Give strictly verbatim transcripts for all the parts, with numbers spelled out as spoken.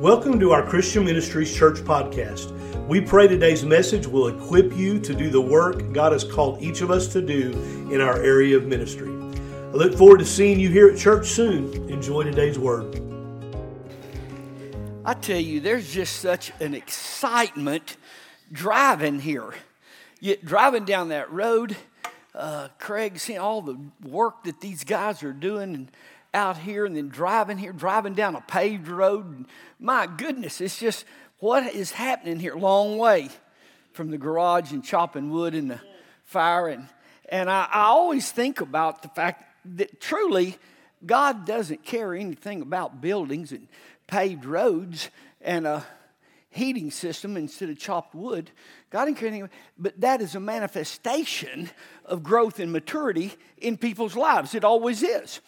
Welcome to our Christian Ministries Church podcast. We pray today's message will equip you to do the work God has called each of us to do in our area of ministry. I look forward to seeing you here at church soon. Enjoy today's word. I tell you, there's just such an excitement driving here. Yet driving down that road, uh, Craig, seeing all the work that these guys are doing and out here, and then driving here, driving down a paved road. And my goodness, it's just what is happening here. Long way from the garage and chopping wood in the fire. And, and I, I always think about the fact that truly God doesn't care anything about buildings and paved roads and a heating system instead of chopped wood. God didn't care anything, but that is a manifestation of growth and maturity in people's lives. It always is.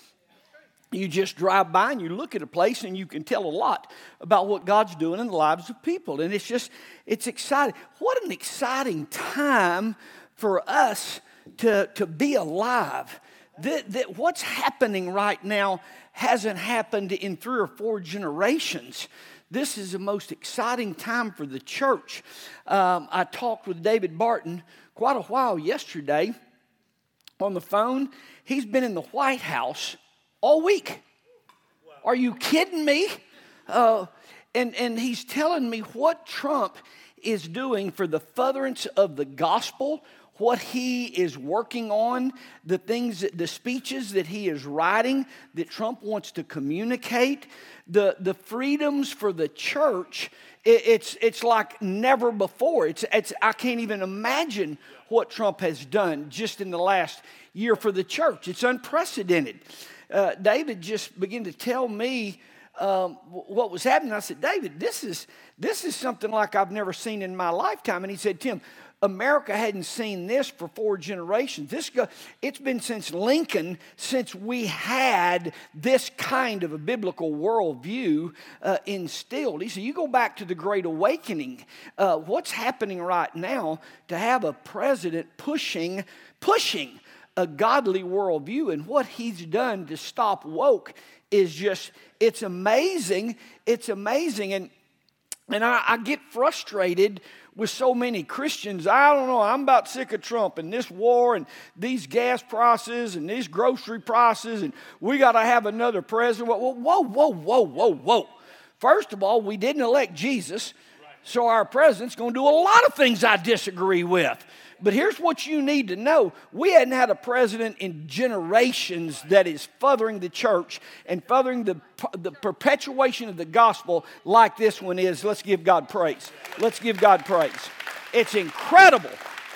You just drive by and you look at a place and you can tell a lot about what God's doing in the lives of people. And it's just, it's exciting. What an exciting time for us to, to be alive. That, that what's happening right now hasn't happened in three or four generations. This is the most exciting time for the church. Um, I talked with David Barton quite a while yesterday on the phone. He's been in the White House all week. Wow. Are you kidding me? Uh, and, and he's telling me what Trump is doing for the furtherance of the gospel, what he is working on, the things, that, the speeches that he is writing that Trump wants to communicate, the, the freedoms for the church. It, it's, it's like never before. It's, it's, I can't even imagine what Trump has done just in the last year for the church. It's unprecedented. Uh, David just began to tell me um, what was happening. I said, David, this is this is something like I've never seen in my lifetime. And he said, Tim, America hadn't seen this for four generations. This go, it's been since Lincoln, since we had this kind of a biblical worldview uh, instilled. He said, you go back to the Great Awakening. Uh, what's happening right now to have a president pushing, pushing a godly worldview, and what he's done to stop woke is just, it's amazing. It's amazing. And and I, I get frustrated with so many Christians. I don't know, I'm about sick of Trump and this war and these gas prices and these grocery prices, and we got to have another president. Whoa, whoa, whoa, whoa, whoa, whoa. First of all, we didn't elect Jesus, so our president's going to do a lot of things I disagree with. But here's what you need to know. We hadn't had a president in generations that is furthering the church and furthering the, the perpetuation of the gospel like this one is. Let's give God praise. Let's give God praise. It's incredible.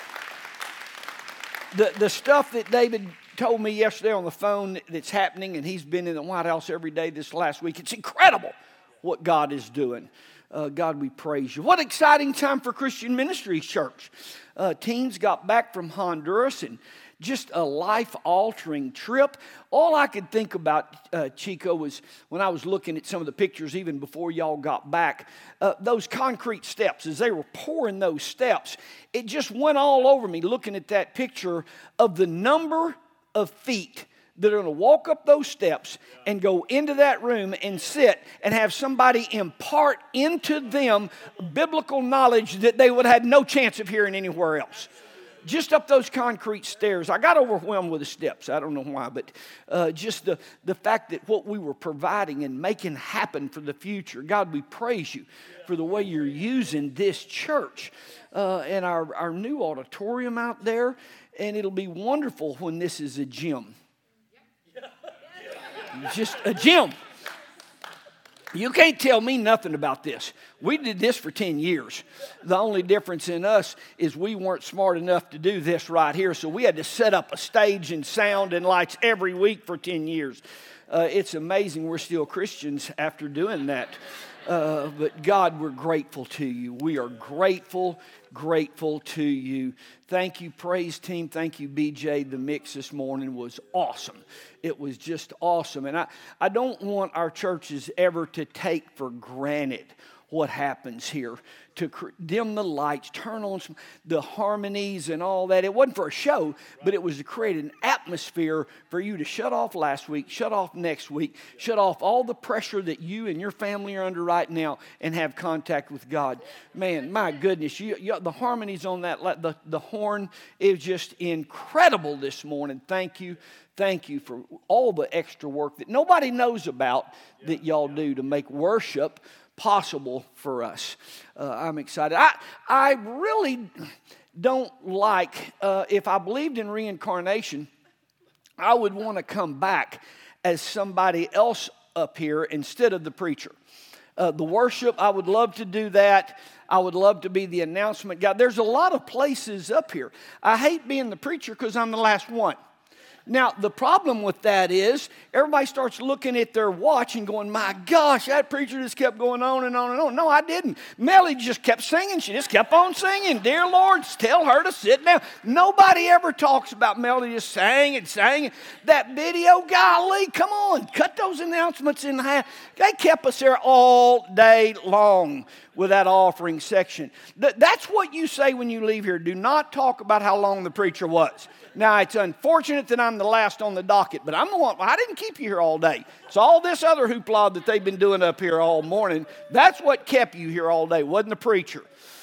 The, the stuff that David told me yesterday on the phone that's happening, and he's been in the White House every day this last week. It's incredible what God is doing. Uh, God, we praise you. What exciting time for Christian Ministries Church. Uh, teens got back from Honduras and just a life-altering trip. All I could think about, uh, Chico, was when I was looking at some of the pictures even before y'all got back, uh, those concrete steps, as they were pouring those steps, it just went all over me looking at that picture of the number of feet that are going to walk up those steps and go into that room and sit and have somebody impart into them biblical knowledge that they would have had no chance of hearing anywhere else. Just up those concrete stairs. I got overwhelmed with the steps. I don't know why, but uh, just the, the fact that what we were providing and making happen for the future. God, we praise you for the way you're using this church uh, and our, our new auditorium out there. And it'll be wonderful when this is a gym. Just a gym. You can't tell me nothing about this. We did this for ten years. The only difference in us is we weren't smart enough to do this right here, so we had to set up a stage and sound and lights every week for ten years. Uh, it's amazing we're still Christians after doing that. Uh, but God, we're grateful to you. We are grateful, grateful to you. Thank you, praise team. Thank you, B J. The mix this morning was awesome. It was just awesome. And I, I don't want our churches ever to take for granted what happens here to cr- dim the lights, turn on some, the harmonies and all that. It wasn't for a show, but it was to create an atmosphere for you to shut off last week, shut off next week, shut off all the pressure that you and your family are under right now and have contact with God. Man, my goodness, you, you, the harmonies on that, the, the horn is just incredible this morning. Thank you. Thank you for all the extra work that nobody knows about that y'all do to make worship possible for us. Uh, I'm excited. I I really don't like, uh, if I believed in reincarnation, I would want to come back as somebody else up here instead of the preacher. Uh, the worship, I would love to do that. I would love to be the announcement guy. There's a lot of places up here. I hate being the preacher because I'm the last one. Now, the problem with that is everybody starts looking at their watch and going, my gosh, that preacher just kept going on and on and on. No, I didn't. Melly just kept singing. She just kept on singing. Dear Lord, tell her to sit down. Nobody ever talks about Melly just sang and sang. That video, golly, come on, cut those announcements in half. They kept us there all day long with that offering section. That's what you say when you leave here. Do not talk about how long the preacher was. Now, it's unfortunate that I'm the last on the docket, but I'm the one. I didn't keep you here all day. It's all this other hoopla that they've been doing up here all morning. That's what kept you here all day, wasn't the preacher.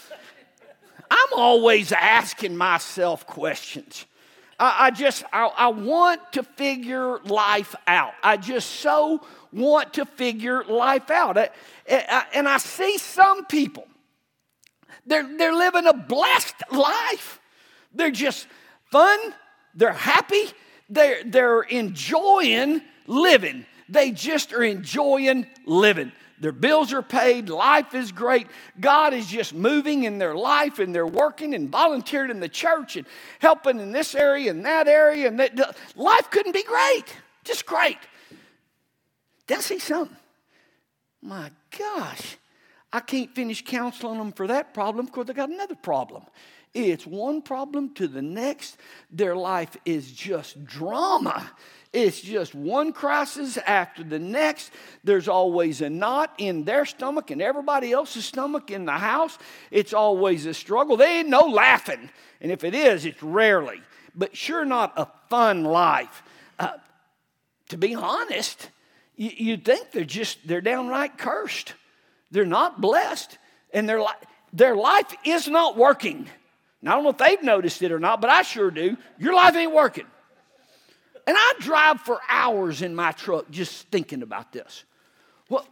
I'm always asking myself questions. I, I just, I, I want to figure life out. I just so want to figure life out. I, I, and I see some people, they're, they're living a blessed life. They're just fun. They're happy. They're, they're enjoying living. They just are enjoying living. Their bills are paid. Life is great. God is just moving in their life, and they're working and volunteering in the church and helping in this area and that area. And that, life couldn't be great. Just great. Then I see something. My gosh, I can't finish counseling them for that problem because they got another problem. It's one problem to the next. Their life is just drama. It's just one crisis after the next. There's always a knot in their stomach and everybody else's stomach in the house. It's always a struggle. There ain't no laughing. And if it is, it's rarely. But sure not a fun life. Uh, to be honest, you, you'd think they're just, they're downright cursed. They're not blessed. And their, li- their life is not working. Now, I don't know if they've noticed it or not, but I sure do. Your life ain't working. And I drive for hours in my truck just thinking about this. What,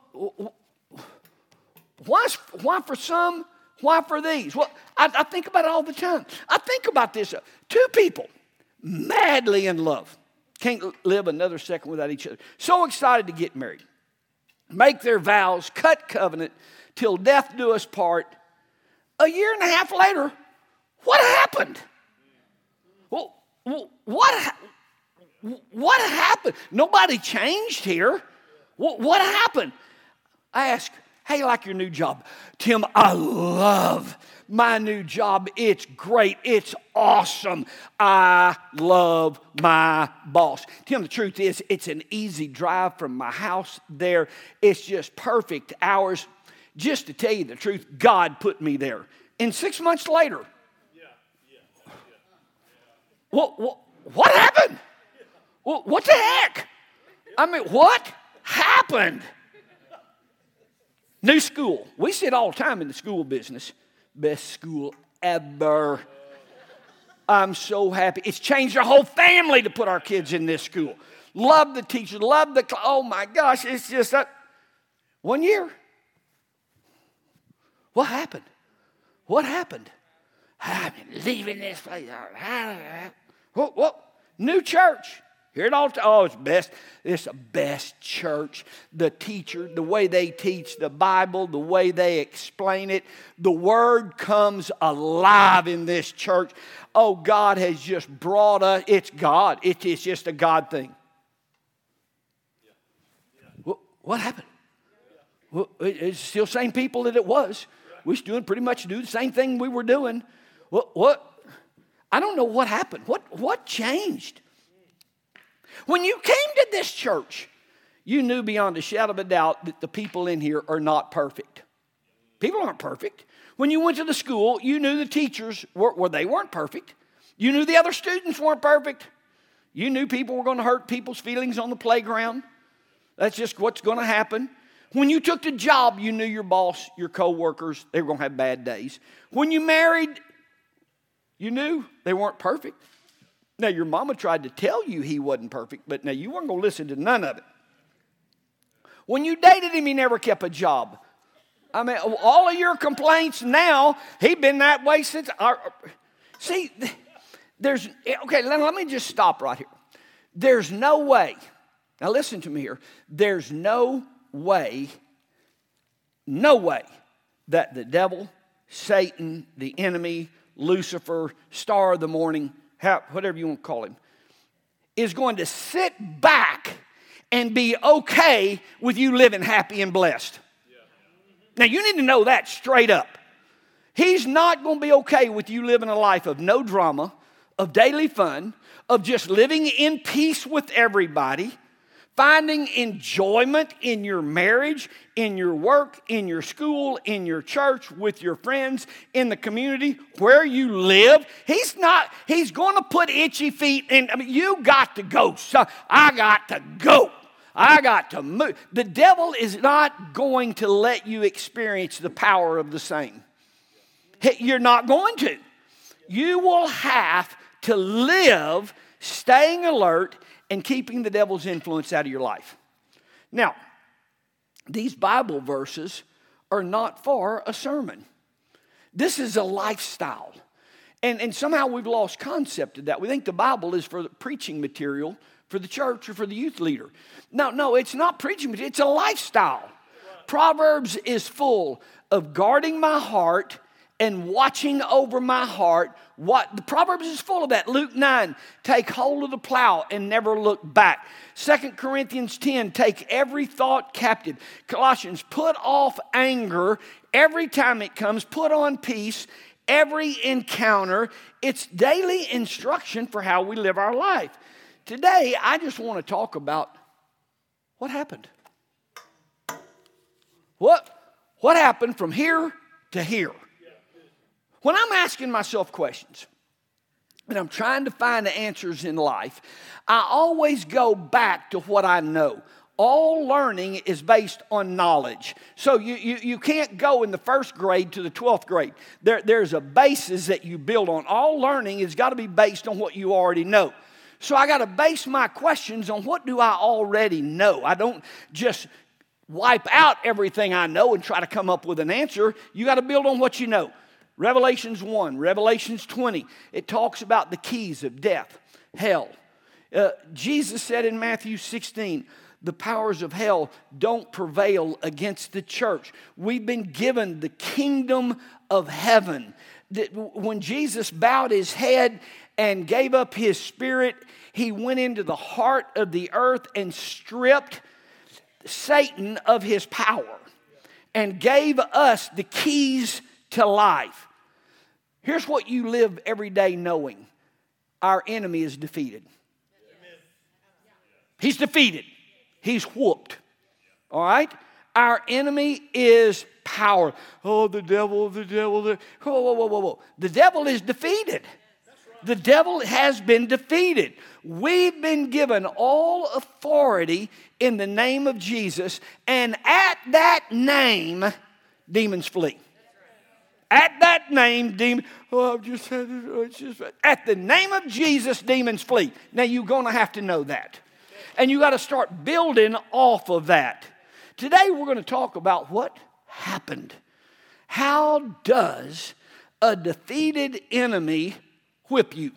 why, why for some, why for these? Well, I, I think about it all the time. I think about this. Two people madly in love. Can't live another second without each other. So excited to get married. Make their vows, cut covenant, till death do us part. A year and a half later, what happened? Well, what, what happened? Nobody changed here. What, what happened? I ask, how you like your new job? Tim, I love my new job. It's great. It's awesome. I love my boss. Tim, the truth is, it's an easy drive from my house there. It's just perfect hours. Just to tell you the truth, God put me there. And six months later, What, what, what happened? What, what the heck? I mean, what happened? New school. We see it all the time in the school business. Best school ever. I'm so happy. It's changed our whole family to put our kids in this school. Love the teachers. Love the, oh my gosh, it's just that. One year. What happened? What happened? I've been leaving this place. What, what? New church. Hear it all. T- oh, it's best. It's the best church. The teacher, the way they teach the Bible, the way they explain it. The Word comes alive in this church. Oh, God has just brought us. It's God. It, it's just a God thing. What, what happened? Well, it's still the same people that it was. We're still doing pretty much do the same thing we were doing. What? What? I don't know what happened. What, what changed? When you came to this church, you knew beyond a shadow of a doubt that the people in here are not perfect. People aren't perfect. When you went to the school, you knew the teachers were, well, they weren't perfect. You knew the other students weren't perfect. You knew people were going to hurt people's feelings on the playground. That's just what's going to happen. When you took the job, you knew your boss, your co-workers, they were going to have bad days. When you married, you knew they weren't perfect. Now, your mama tried to tell you he wasn't perfect, but now you weren't going to listen to none of it. When you dated him, he never kept a job. I mean, all of your complaints now, he's been that way since our... See, there's... Okay, let, let me just stop right here. There's no way... Now listen to me here. There's no way, no way that the devil, Satan, the enemy, Lucifer, star of the morning, whatever you want to call him, is going to sit back and be okay with you living happy and blessed. Now you need to know that straight up. He's not going to be okay with you living a life of no drama, of daily fun, of just living in peace with everybody, finding enjoyment in your marriage, in your work, in your school, in your church, with your friends, in the community, where you live. He's not, he's going to put itchy feet in. I mean, you got to go. So I got to go. I got to move. The devil is not going to let you experience the power of the same. You're not going to. You will have to live staying alert and keeping the devil's influence out of your life. Now, these Bible verses are not for a sermon. This is a lifestyle. And, and somehow we've lost concept of that. We think the Bible is for the preaching material for the church or for the youth leader. No, no, it's not preaching material. It's a lifestyle. Proverbs is full of guarding my heart and watching over my heart. What the Proverbs is full of that. Luke nine, take hold of the plow and never look back. Second Corinthians ten, take every thought captive. Colossians, put off anger every time it comes. Put on peace every encounter. It's daily instruction for how we live our life. Today, I just want to talk about what happened. What, what happened from here to here? When I'm asking myself questions and I'm trying to find the answers in life, I always go back to what I know. All learning is based on knowledge. So you, you, you can't go in the first grade to the twelfth grade. There, there's a basis that you build on. All learning has got to be based on what you already know. So I got to base my questions on what do I already know. I don't just wipe out everything I know and try to come up with an answer. You got to build on what you know. Revelations one, Revelations twenty, it talks about the keys of death, hell. Uh, Jesus said in Matthew sixteen, the powers of hell don't prevail against the church. We've been given the kingdom of heaven. When Jesus bowed his head and gave up his spirit, he went into the heart of the earth and stripped Satan of his power and gave us the keys to life. Here's what you live every day knowing. Our enemy is defeated. He's defeated. He's whooped. All right? Our enemy is power. Oh, the devil, the devil. The... Whoa, whoa, whoa, whoa, whoa. The devil is defeated. The devil has been defeated. We've been given all authority in the name of Jesus. And at that name, demons flee. At that name, demons, oh, I've just had it. Oh, it's just, at the name of Jesus, demons flee. Now, you're going to have to know that. And you got to start building off of that. Today, we're going to talk about what happened. How does a defeated enemy whip you?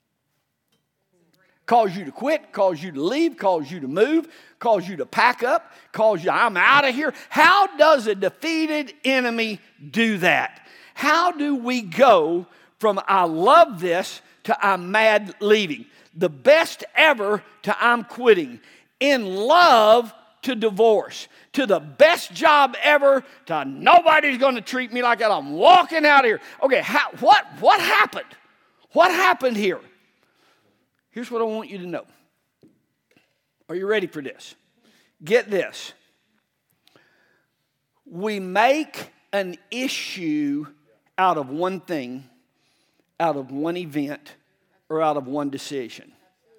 Cause you to quit, cause you to leave, cause you to move, cause you to pack up, cause you, I'm out of here. How does a defeated enemy do that? How do we go from I love this to I'm mad leaving? The best ever to I'm quitting. In love to divorce. To the best job ever to nobody's going to treat me like that. I'm walking out of here. Okay, how, what, what happened? What happened here? Here's what I want you to know. Are you ready for this? Get this. We make an issue out of one thing, out of one event, or out of one decision.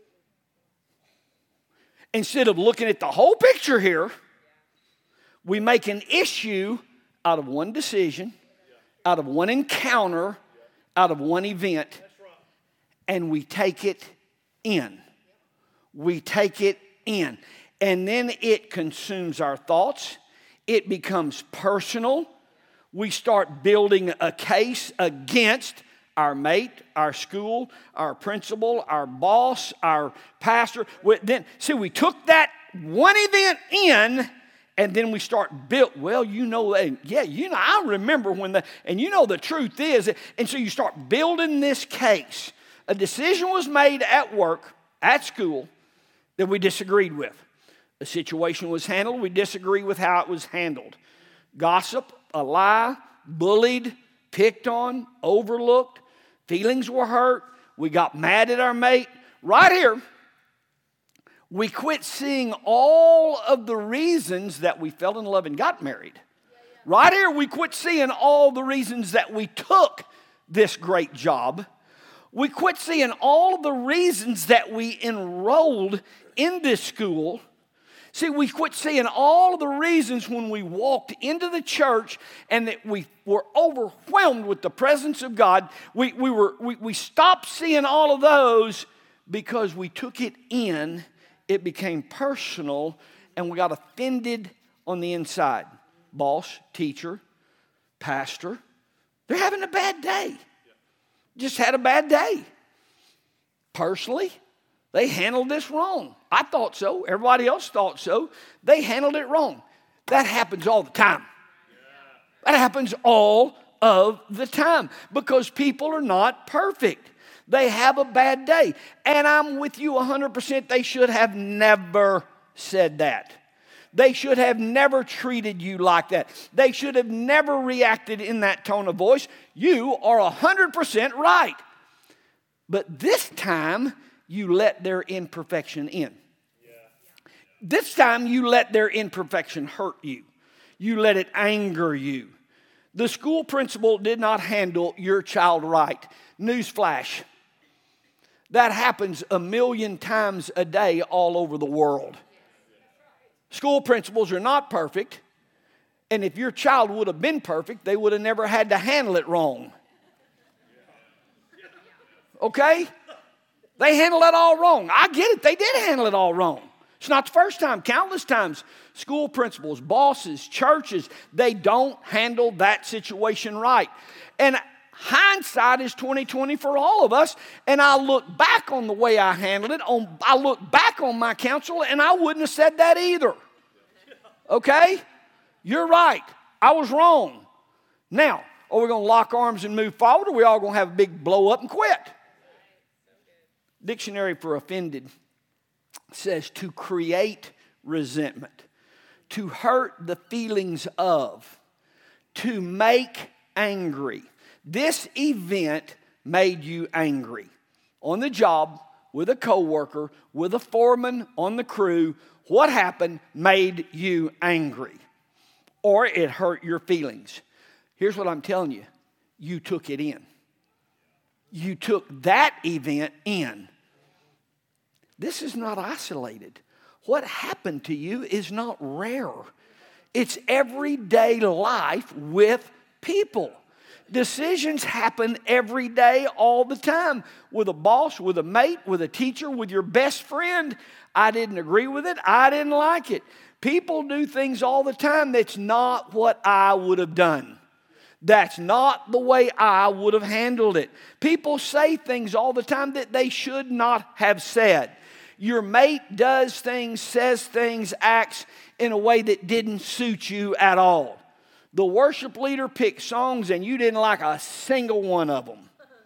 Instead of looking at the whole picture here, we make an issue out of one decision, out of one encounter, out of one event, and we take it in. We take it in. And then it consumes our thoughts. It becomes personal. We start building a case against our mate, our school, our principal, our boss, our pastor. Then, see, we took that one event in, and then we start build. Well, you know, yeah, you know, I remember when the, and you know the truth is, and so you start building this case. A decision was made at work, at school, that we disagreed with. A situation was handled, we disagree with how it was handled. Gossip, a lie, bullied, picked on, overlooked, feelings were hurt, we got mad at our mate. Right here, we quit seeing all of the reasons that we fell in love and got married. Right here, we quit seeing all the reasons that we took this great job. We quit seeing all of the reasons that we enrolled in this school. See, we quit seeing all of the reasons when we walked into the church and that we were overwhelmed with the presence of God. We, we, were, we, we stopped seeing all of those because we took it in. It became personal, and we got offended on the inside. Boss, teacher, pastor, they're having a bad day. Just had a bad day. Personally, they handled this wrong. I thought so. Everybody else thought so. They handled it wrong. That happens all the time. That happens all of the time because people are not perfect. They have a bad day. And I'm with you one hundred percent. They should have never said that. They should have never treated you like that. They should have never reacted in that tone of voice. You are one hundred percent right. But this time, you let their imperfection in. This time, you let their imperfection hurt you. You let it anger you. The school principal did not handle your child right. Newsflash. That happens a million times a day all over the world. School principals are not perfect, and if your child would have been perfect, they would have never had to handle it wrong. Okay? They handled it all wrong. I get it. They did handle it all wrong. It's not the first time. Countless times, school principals, bosses, churches, they don't handle that situation right. And hindsight is twenty twenty for all of us, and I look back on the way I handled it. On, I look back on my counsel, and I wouldn't have said that either. Okay? You're right. I was wrong. Now, are we going to lock arms and move forward, or are we all going to have a big blow up and quit? Dictionary for offended says to create resentment, to hurt the feelings of, to make angry. This event made you angry. On the job, with a coworker, with a foreman on the crew, what happened made you angry. Or it hurt your feelings. Here's what I'm telling you. You took it in. You took that event in. This is not isolated. What happened to you is not rare. It's everyday life with people. Decisions happen every day, all the time. With a boss, with a mate, with a teacher, with your best friend. I didn't agree with it. I didn't like it. People do things all the time that's not what I would have done. That's not the way I would have handled it. People say things all the time that they should not have said. Your mate does things, says things, acts in a way that didn't suit you at all. The worship leader picked songs and you didn't like a single one of them.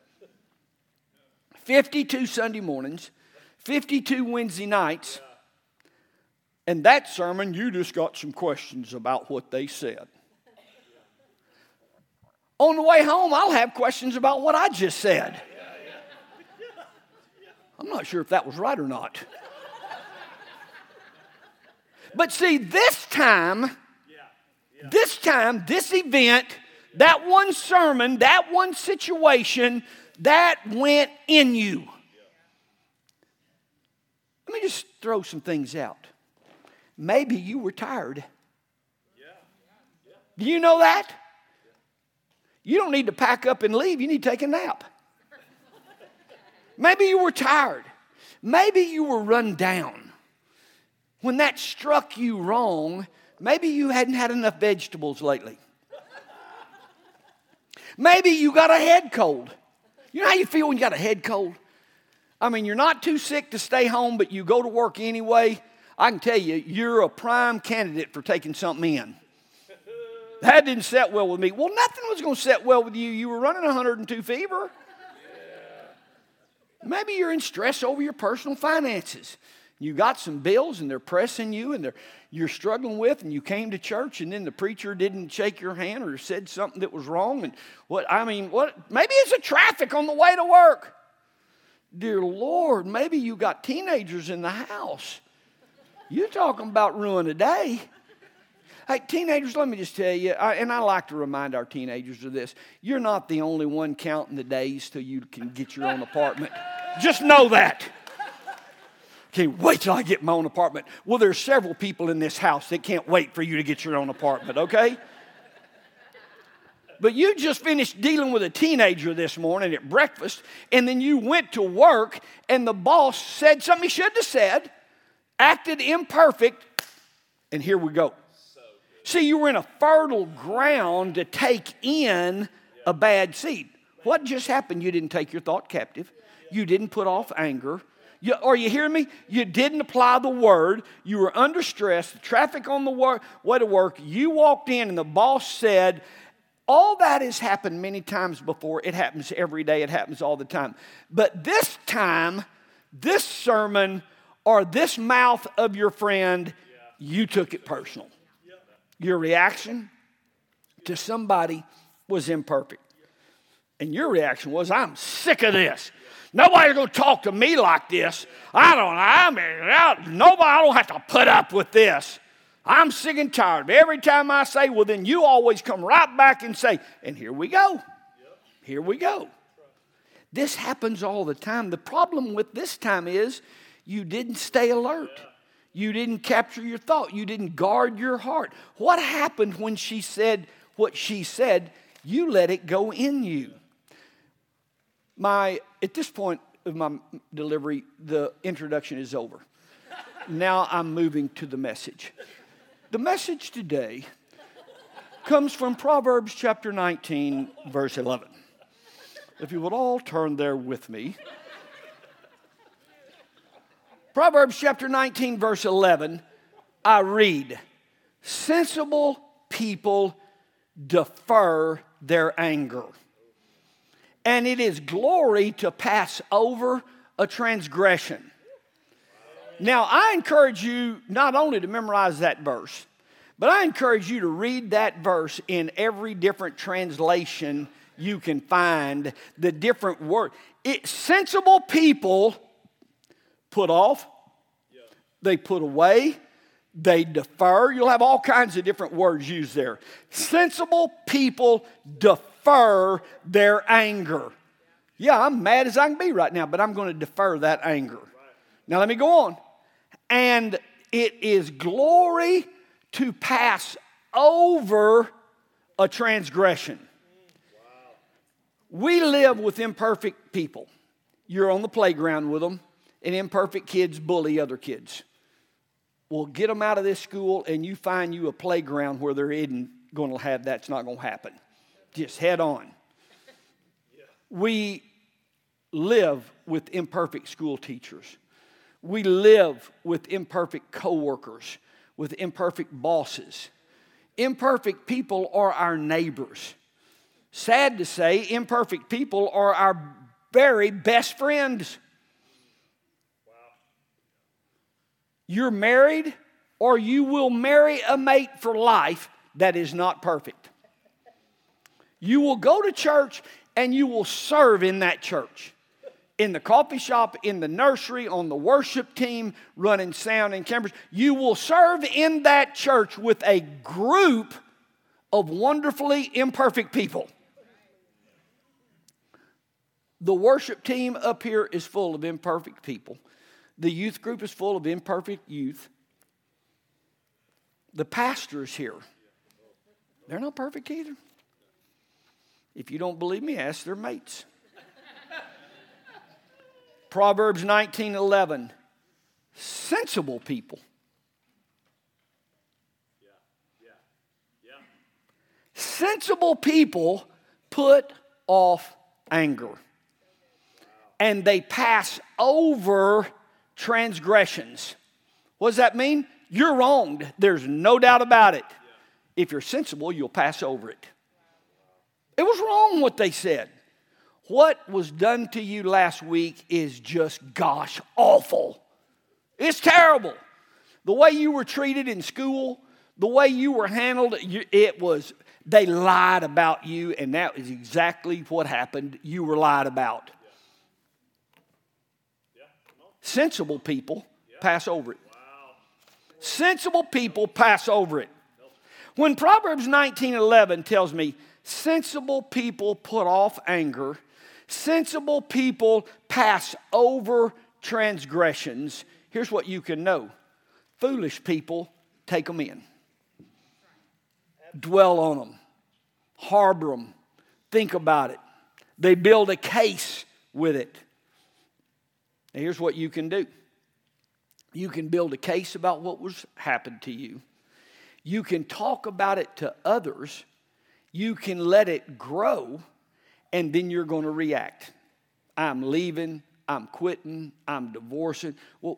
fifty-two Sunday mornings, fifty-two Wednesday nights, and that sermon you just got some questions about what they said. On the way home, I'll have questions about what I just said. I'm not sure if that was right or not. But see, this time, This time, this event, that one sermon, that one situation, that went in you. Let me just throw some things out. Maybe you were tired. Do you know that? You don't need to pack up and leave. You need to take a nap. Maybe you were tired. Maybe you were run down. When that struck you wrong, maybe you hadn't had enough vegetables lately. Maybe you got a head cold. You know how you feel when you got a head cold? I mean, you're not too sick to stay home, but you go to work anyway. I can tell you, you're a prime candidate for taking something in. That didn't set well with me. Well, nothing was going to set well with you. You were running one hundred two fever. Maybe you're in stress over your personal finances. You got some bills and they're pressing you and they're, you're struggling with, and you came to church and then the preacher didn't shake your hand or said something that was wrong. And what I mean, what? Maybe it's the traffic on the way to work. Dear Lord, maybe you got teenagers in the house. You're talking about ruin a day. Hey, teenagers, let me just tell you, I, and I like to remind our teenagers of this. You're not the only one counting the days till you can get your own apartment. Just know that. Can't wait till I get my own apartment. Well, there's several people in this house that can't wait for you to get your own apartment, okay? But you just finished dealing with a teenager this morning at breakfast, and then you went to work, and the boss said something he shouldn't have said, acted imperfect, and here we go. See, you were in a fertile ground to take in a bad seed. What just happened? You didn't take your thought captive. You didn't put off anger. You, are you hearing me? You didn't apply the word. You were under stress. The traffic on the wor- way to work. You walked in and the boss said, all that has happened many times before. It happens every day. It happens all the time. But this time, this sermon or this mouth of your friend, you took it personal. Your reaction to somebody was imperfect. And your reaction was, I'm sick of this. Nobody's going to talk to me like this. I don't, I mean, I, nobody, I don't have to put up with this. I'm sick and tired. Every time I say, well, then you always come right back and say, and here we go. Here we go. This happens all the time. The problem with this time is you didn't stay alert. You didn't capture your thought. You didn't guard your heart. What happened when she said what she said? You let it go in you. My, at this point of my delivery, the introduction is over. Now I'm moving to the message. The message today comes from Proverbs chapter nineteen, verse eleven. If you would all turn there with me. Proverbs chapter nineteen, verse eleven, I read, sensible people defer their anger, and it is glory to pass over a transgression. Now, I encourage you not only to memorize that verse, but I encourage you to read that verse in every different translation you can find, the different word. It, sensible people put off, they put away, they defer. You'll have all kinds of different words used there. Sensible people defer their anger. Yeah, I'm mad as I can be right now, but I'm going to defer that anger. Now let me go on. And it is glory to pass over a transgression. We live with imperfect people. You're on the playground with them, and imperfect kids bully other kids. Well, get them out of this school, and you find you a playground where there isn't going to have that's not going to happen. Just head on. We live with imperfect school teachers. We live with imperfect coworkers, with imperfect bosses. Imperfect people are our neighbors. Sad to say, imperfect people are our very best friends. You're married, or you will marry a mate for life that is not perfect. You will go to church and you will serve in that church. In the coffee shop, in the nursery, on the worship team, running sound and cameras. You will serve in that church with a group of wonderfully imperfect people. The worship team up here is full of imperfect people. The youth group is full of imperfect youth. The pastors here, they're not perfect either. If you don't believe me, ask their mates. Proverbs nineteen eleven. Sensible people. Yeah, yeah, yeah. Sensible people put off anger. And they pass over transgressions. What does that mean? You're wronged. There's no doubt about it. If you're sensible, you'll pass over it. It was wrong what they said. What was done to you last week is just, gosh, awful. It's terrible. The way you were treated in school, the way you were handled, it was, they lied about you, and that is exactly what happened. You were lied about. Sensible people pass over it. Sensible people pass over it. When Proverbs nineteen eleven tells me sensible people put off anger, sensible people pass over transgressions, here's what you can know. Foolish people take them in. Dwell on them. Harbor them. Think about it. They build a case with it. Now here's what you can do. You can build a case about what was happened to you. You can talk about it to others. You can let it grow, and then you're going to react. I'm leaving. I'm quitting. I'm divorcing. Well,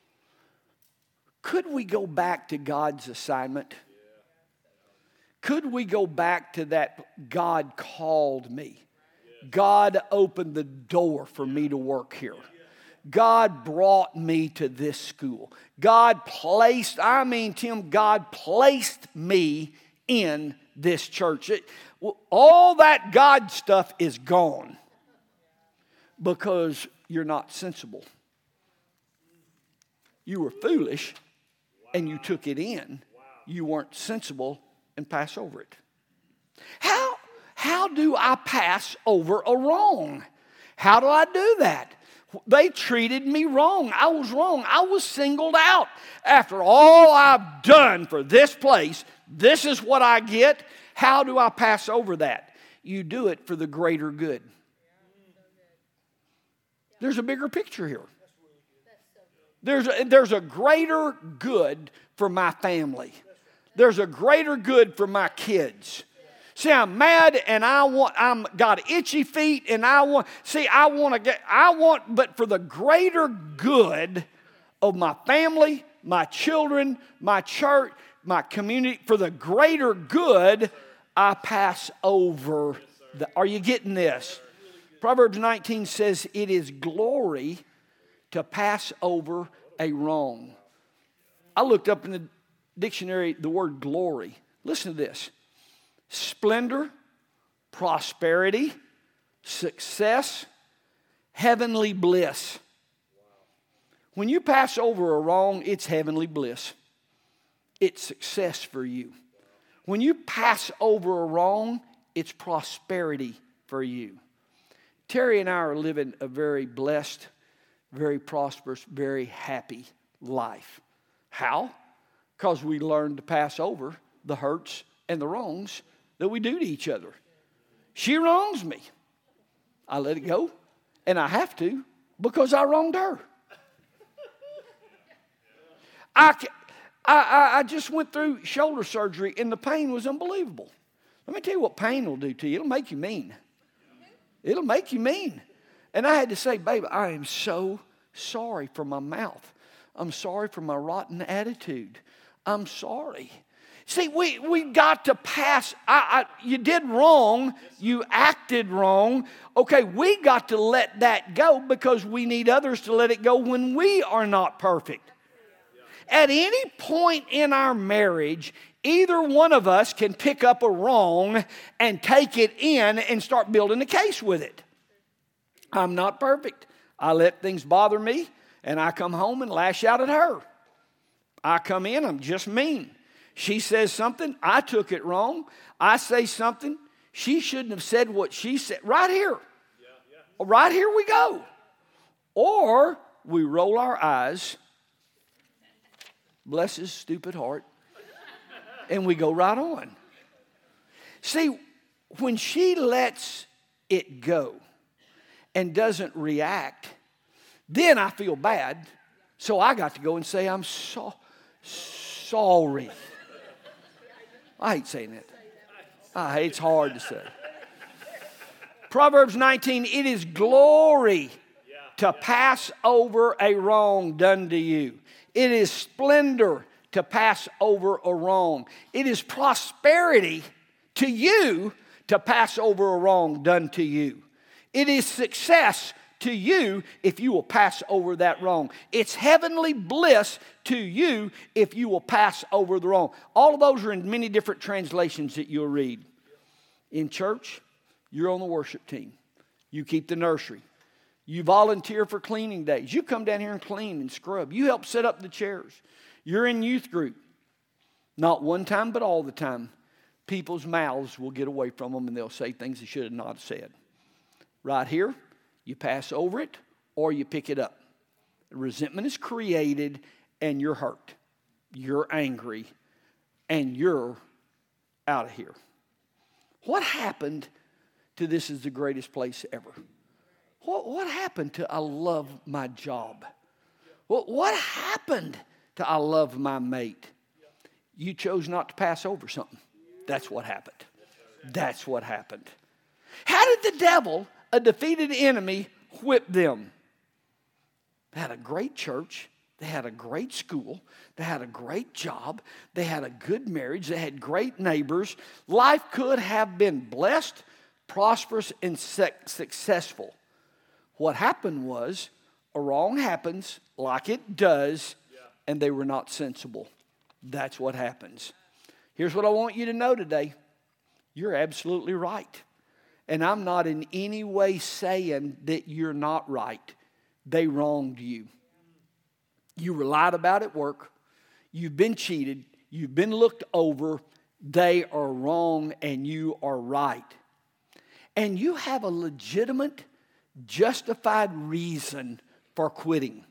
could we go back to God's assignment? Could we go back to that God called me? God opened the door for me to work here. God brought me to this school. God placed, I mean, Tim, God placed me in this church. It, all that God stuff is gone because you're not sensible. You were foolish and you took it in. You weren't sensible and pass over it. How, how do I pass over a wrong? How do I do that? They treated me wrong. I was wrong. I was singled out. After all I've done for this place, this is what I get. How do I pass over that? You do it for the greater good. There's a bigger picture here. There's a, there's a greater good for my family. There's a greater good for my kids. See, I'm mad and I want, I'm got itchy feet and I want, see, I want to get, I want, but for the greater good of my family, my children, my church, my community, for the greater good, I pass over. The, are you getting this? Proverbs nineteen says it is glory to pass over a wrong. I looked up in the dictionary the word glory. Listen to this. Splendor, prosperity, success, heavenly bliss. When you pass over a wrong, it's heavenly bliss. It's success for you. When you pass over a wrong, it's prosperity for you. Terry and I are living a very blessed, very prosperous, very happy life. How? Because we learned to pass over the hurts and the wrongs that we do to each other. She wrongs me. I let it go, and I have to because I wronged her. I, I, I just went through shoulder surgery, and the pain was unbelievable. Let me tell you what pain will do to you. It'll make you mean. It'll make you mean. And I had to say, babe, I am so sorry for my mouth. I'm sorry for my rotten attitude. I'm sorry. See, we, we got to pass. I, I, you did wrong. You acted wrong. Okay, we got to let that go because we need others to let it go when we are not perfect. At any point in our marriage, either one of us can pick up a wrong and take it in and start building a case with it. I'm not perfect. I let things bother me, and I come home and lash out at her. I come in, I'm just mean. She says something, I took it wrong. I say something, she shouldn't have said what she said. Right here. Yeah, yeah. Right here we go. Or we roll our eyes, bless his stupid heart, and we go right on. See, when she lets it go and doesn't react, then I feel bad. So I got to go and say, I'm so sorry. I hate saying that. I hate, it's hard to say. Proverbs nineteen, it is glory to pass over a wrong done to you. It is splendor to pass over a wrong. It is prosperity to you to pass over a wrong done to you. It is success to you if you will pass over that wrong. It's heavenly bliss to you if you will pass over the wrong. All of those are in many different translations that you'll read. In church, you're on the worship team. You keep the nursery. You volunteer for cleaning days. You come down here and clean and scrub. You help set up the chairs. You're in youth group. Not one time, but all the time. People's mouths will get away from them and they'll say things they should have not said. Right here, you pass over it or you pick it up. Resentment is created and you're hurt. You're angry and you're out of here. What happened to this is the greatest place ever? What, what happened to I love my job? What, what happened to I love my mate? You chose not to pass over something. That's what happened. That's what happened. How did the devil, a defeated enemy, whip them? They had a great church. They had a great school. They had a great job. They had a good marriage. They had great neighbors. Life could have been blessed, prosperous, and successful. What happened was, a wrong happens like it does, and they were not sensible. That's what happens. Here's what I want you to know today. You're absolutely right. And I'm not in any way saying that you're not right. They wronged you. You were lied about at work. You've been cheated. You've been looked over. They are wrong and you are right. And you have a legitimate, justified reason for quitting.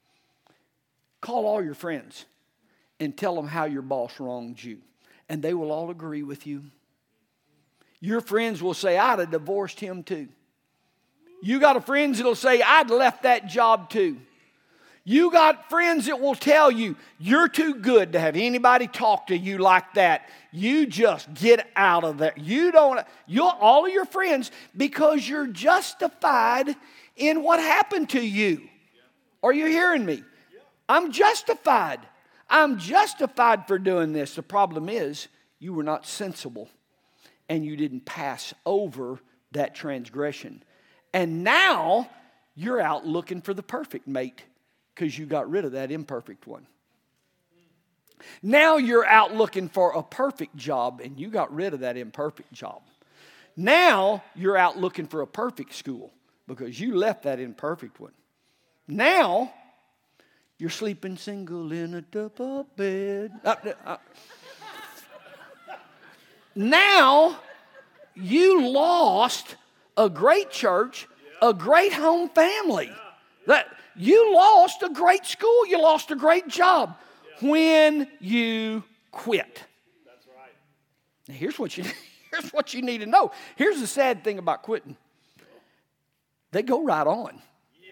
Call all your friends and tell them how your boss wronged you. And they will all agree with you. Your friends will say, I'd have divorced him too. You got a friends that'll say, I'd left that job too. You got friends that will tell you, you're too good to have anybody talk to you like that. You just get out of there. You don't, you'll, all of your friends, because you're justified in what happened to you. Are you hearing me? I'm justified. I'm justified for doing this. The problem is, you were not sensible. And you didn't pass over that transgression. And now, you're out looking for the perfect mate. Because you got rid of that imperfect one. Now you're out looking for a perfect job. And you got rid of that imperfect job. Now you're out looking for a perfect school. Because you left that imperfect one. Now, you're sleeping single in a double bed. Uh, uh, Now, you lost a great church, a great home family. That you lost a great school. You lost a great job when you quit. That's right. Now, here's what you here's what you need to know. Here's the sad thing about quitting. They go right on.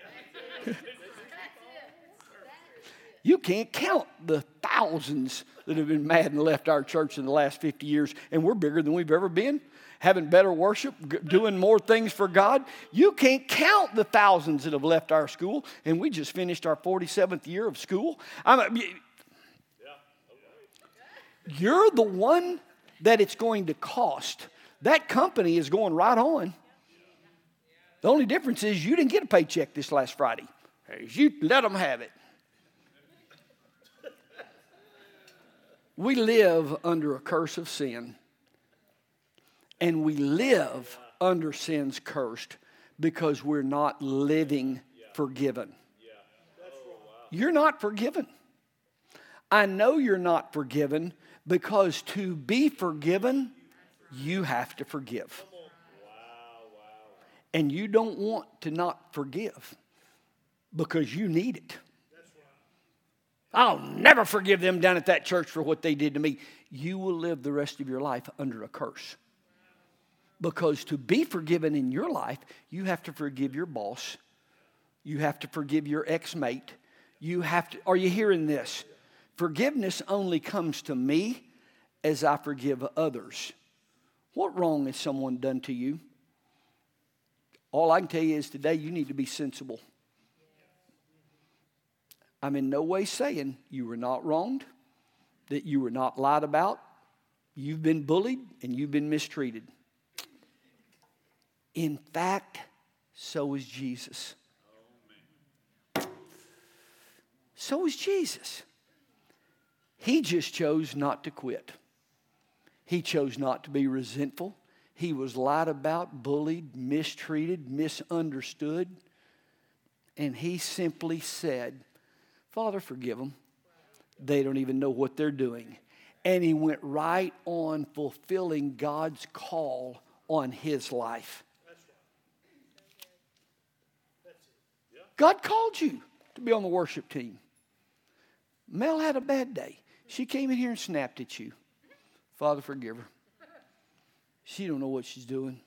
You can't count the thousands that have been mad and left our church in the last fifty years, and we're bigger than we've ever been, having better worship, doing more things for God. You can't count the thousands that have left our school, and we just finished our forty-seventh year of school. I'm a, you're the one that it's going to cost. That company is going right on. The only difference is you didn't get a paycheck this last Friday. You let them have it. We live under a curse of sin. And we live under sin's cursed because we're not living forgiven. You're not forgiven. I know you're not forgiven Because to be forgiven, you have to forgive. And you don't want to not forgive because you need it. I'll never forgive them down at that church for what they did to me. You will live the rest of your life under a curse. Because to be forgiven in your life, you have to forgive your boss. You have to forgive your ex-mate. You have to, are you hearing this? Forgiveness only comes to me as I forgive others. What wrong has someone done to you? All I can tell you is today you need to be sensible. I'm in no way saying you were not wronged, that you were not lied about. You've been bullied and you've been mistreated. In fact, so is Jesus. So is Jesus. He just chose not to quit. He chose not to be resentful. He was lied about, bullied, mistreated, misunderstood. And he simply said, Father, forgive them. They don't even know what they're doing. And he went right on fulfilling God's call on his life. God called you to be on the worship team. Mel had a bad day. She came in here and snapped at you. Father, forgive her. She don't know what she's doing.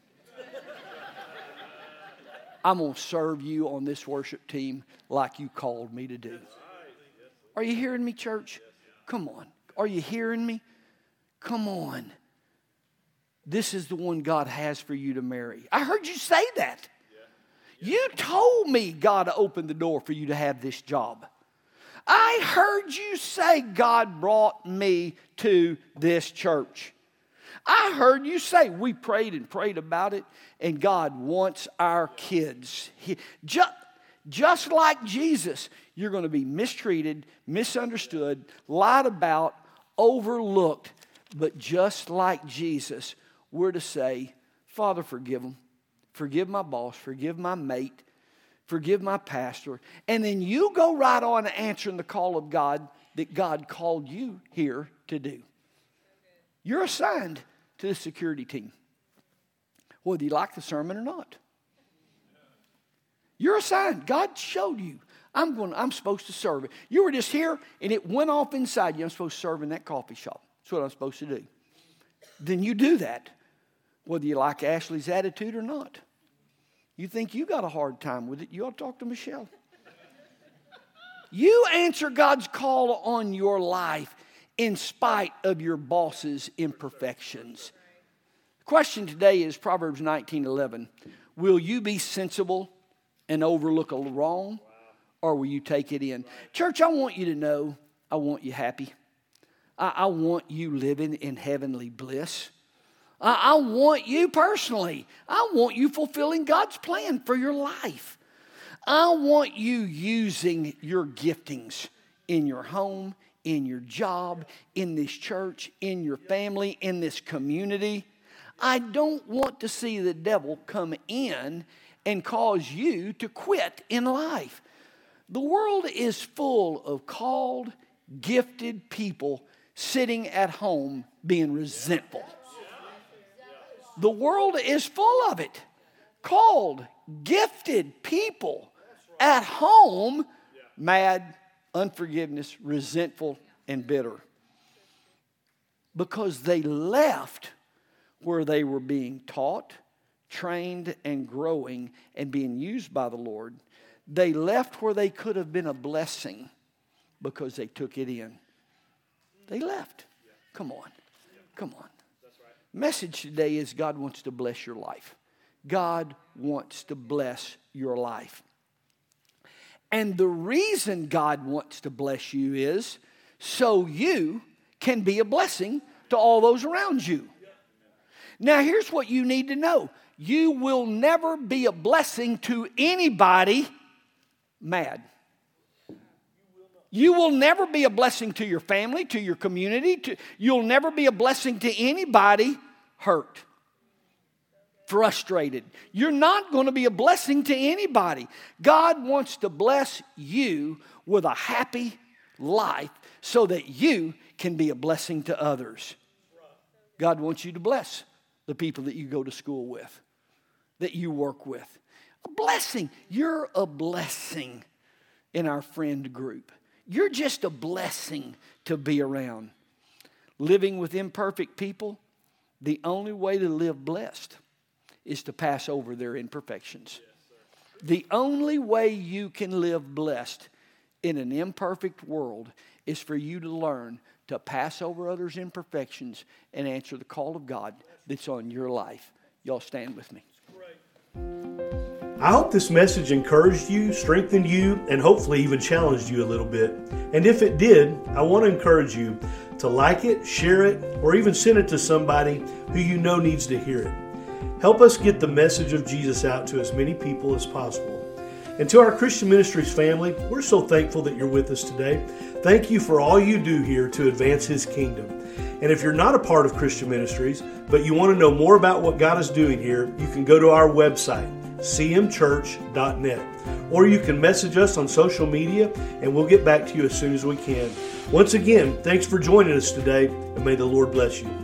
I'm going to serve you on this worship team like you called me to do. Are you hearing me, church? Come on. Are you hearing me? Come on. This is the one God has for you to marry. I heard you say that. You told me God opened the door for you to have this job. I heard you say God brought me to this church. I heard you say we prayed and prayed about it, and God wants our kids. He, just, just like Jesus, you're going to be mistreated, misunderstood, lied about, overlooked. But just like Jesus, we're to say, Father, forgive them. Forgive my boss. Forgive my mate. Forgive my pastor. And then you go right on answering the call of God that God called you here to do. You're assigned to the security team, whether you like the sermon or not. You're assigned. God showed you. I'm going. I'm supposed to serve it. You were just here, and it went off inside you. I'm supposed to serve in that coffee shop. That's what I'm supposed to do. Then you do that, whether you like Ashley's attitude or not. You think you got a hard time with it, you ought to talk to Michelle. You answer God's call on your life in spite of your boss's imperfections. The question today is Proverbs nineteen eleven. Will you be sensible and overlook a wrong, or will you take it in? Church, I want you to know, I want you happy. I, I want you living in heavenly bliss. I, I want you personally. I want you fulfilling God's plan for your life. I want you using your giftings in your home, in your job, in this church, in your family, in this community. I don't want to see the devil come in and cause you to quit in life. The world is full of called, gifted people sitting at home being resentful. The world is full of it. Called, gifted people at home, mad, unforgiveness, resentful, and bitter. Because they left where they were being taught, trained, and growing, and being used by the Lord. They left where they could have been a blessing because they took it in. They left. Come on. Come on. Message today is God wants to bless your life. God wants to bless your life. And the reason God wants to bless you is so you can be a blessing to all those around you. Now, here's what you need to know. You will never be a blessing to anybody mad. You will never be a blessing to your family, to your community. To, you'll never be a blessing to anybody hurt, frustrated. You're not going to be a blessing to anybody. God wants to bless you with a happy, life so that you can be a blessing to others. God wants you to bless the people that you go to school with, that you work with. A blessing. You're a blessing in our friend group. You're just a blessing to be around. Living with imperfect people, the only way to live blessed is to pass over their imperfections. The only way you can live blessed in an imperfect world is for you to learn to pass over others' imperfections and answer the call of God that's on your life. Y'all stand with me. I hope this message encouraged you, strengthened you, and hopefully even challenged you a little bit. And if it did, I want to encourage you to like it, share it, or even send it to somebody who you know needs to hear it. Help us get the message of Jesus out to as many people as possible. And to our Christian Ministries family, we're so thankful that you're with us today. Thank you for all you do here to advance His kingdom. And if you're not a part of Christian Ministries, but you want to know more about what God is doing here, you can go to our website, c m church dot net. Or you can message us on social media, and we'll get back to you as soon as we can. Once again, thanks for joining us today, and may the Lord bless you.